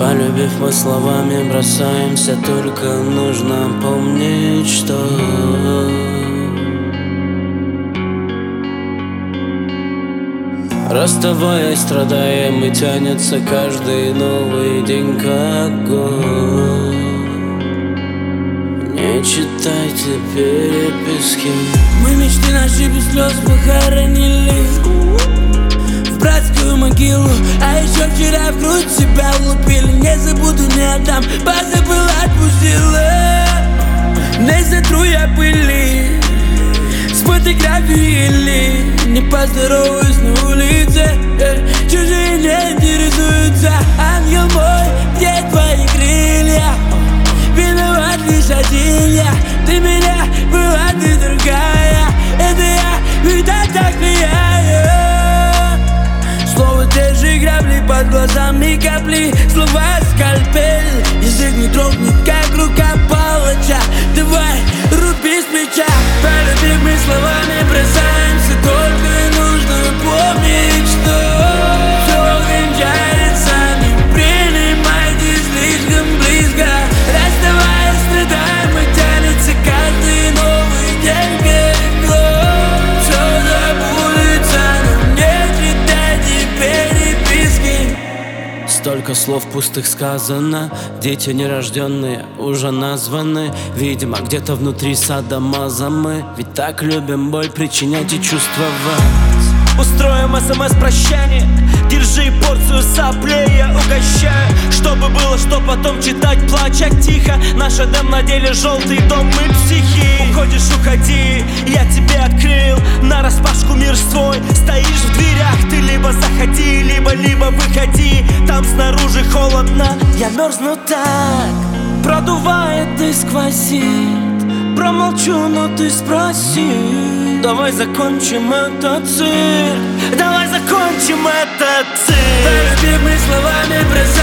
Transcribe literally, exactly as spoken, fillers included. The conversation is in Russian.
Полюбив, мы словами бросаемся, только нужно помнить, что расставаясь, страдаем, и тянется каждый новый день как год. Не читайте переписки. Мы мечты наши без слез похоронили в братскую могилу. А еще вчера в грудь себя влупили. Не забуду, не отдам, позабыла, отпустила. Не сотру я пыли с фотографии или не поздороваюсь на улице. Чужие не интересуются. Ангел мой, где твои крылья? Виноват лишь один я. Ты меня была, ты другая. Это я, всегда так влияю. Слово те же грабли, под глазами капли. Слова скальпель, язык не дрогнет, как рука палача. Давай, руби с плеча. Полюбив, мы словами бросаемся, только и нужно помнить, что все кончается. Не принимайте слишком близко. Расставаясь, страдаем, и тянется каждый новый день как год. Все забудется, но не читайте переписки. Столько слов пустых сказано, дети нерожденные уже названы. Видимо, где-то внутри садомаза мы, ведь так любим боль причинять и чувствовать. Устроим смс-прощание, держи порцию соплей, я угощаю. Чтобы было, что потом читать, плача тихо. Наш Эдем на деле желтый дом, мы психи. Уходишь, уходи, я тебе открыл нараспашку мир свой. Стоишь в дверях, ты либо заходи, либо, либо выходи. Там снаружи холодно, я мерзну так, продувает и сквозит. Промолчу, но ты спроси. Давай закончим этот цирк. Давай закончим этот цирк. Полюбив, мы словами бросаемся.